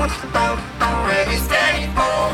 Ready, steady, boom.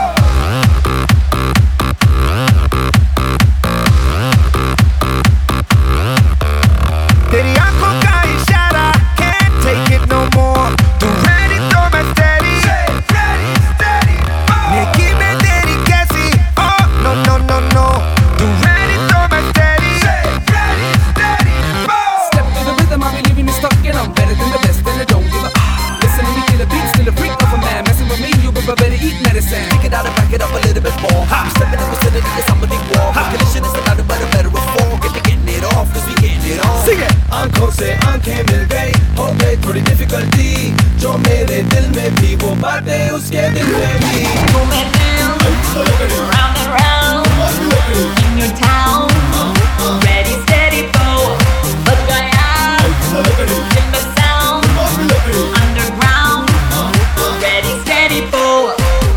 तेरी आंखों का इशारा can't take it no more. तू ready तो मैं steady. Ready, steady, boom. निकी में तेरी कैसी? Oh no no no no. तू ready तो मैं steady. Ready, steady, boom. Step to the rhythm, I believe in stuck and I'm better than the best and I don't give a Listen to me, kill a beat, still a freak of a man. Messing with me, you better eat medicine. Pick it out and back it up a little bit more. I'm stepping in vicinity to somebody walk. Condition is about it, but a better reform. Getting it off, cause we getting it on. Sing it. आंखों से आंखें मिल गई, हो गई थोड़ी difficulty, जो मेरे दिल में थी वो बातें उसके दिल में भी. Moving down, round and round, in your town. Ready, steady, go. Look out, in the sound. Underground. Ready, steady, go.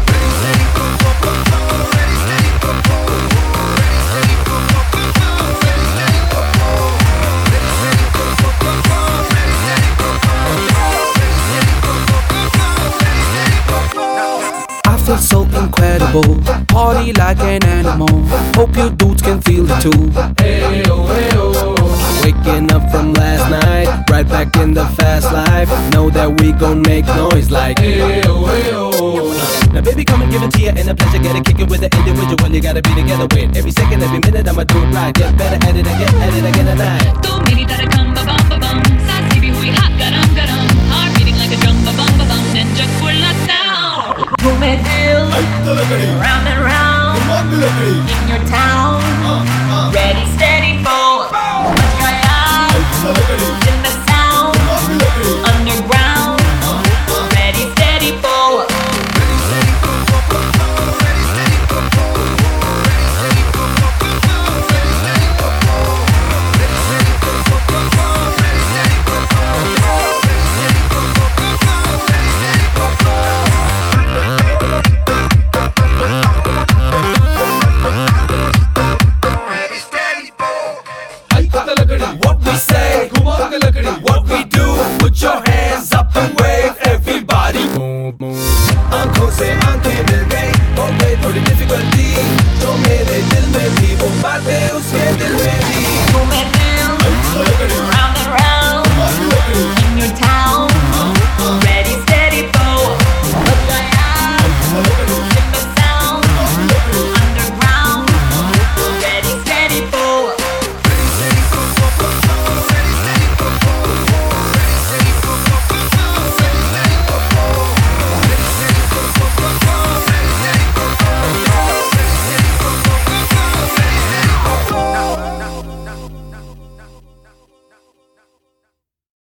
I feel so incredible, party like an animal. Hope you dudes can feel it too. Hey-oh, hey-oh. Waking up from last night, right back in the fast life. Know that we gon' make noise like hey-oh, hey-oh. Now baby, come and give it to you, and a pleasure. Get it kicking with the individual you gotta be together with. Every second, every minute, I'ma do it right. Get better at it and get at it again tonight. तू मेरी तरह come ba bum ba bum, सांसें भी हुई hot गरम गरम, heart beating like a drum ba bum ba bum, ninja full of sound. Moving down, round and round, in your town.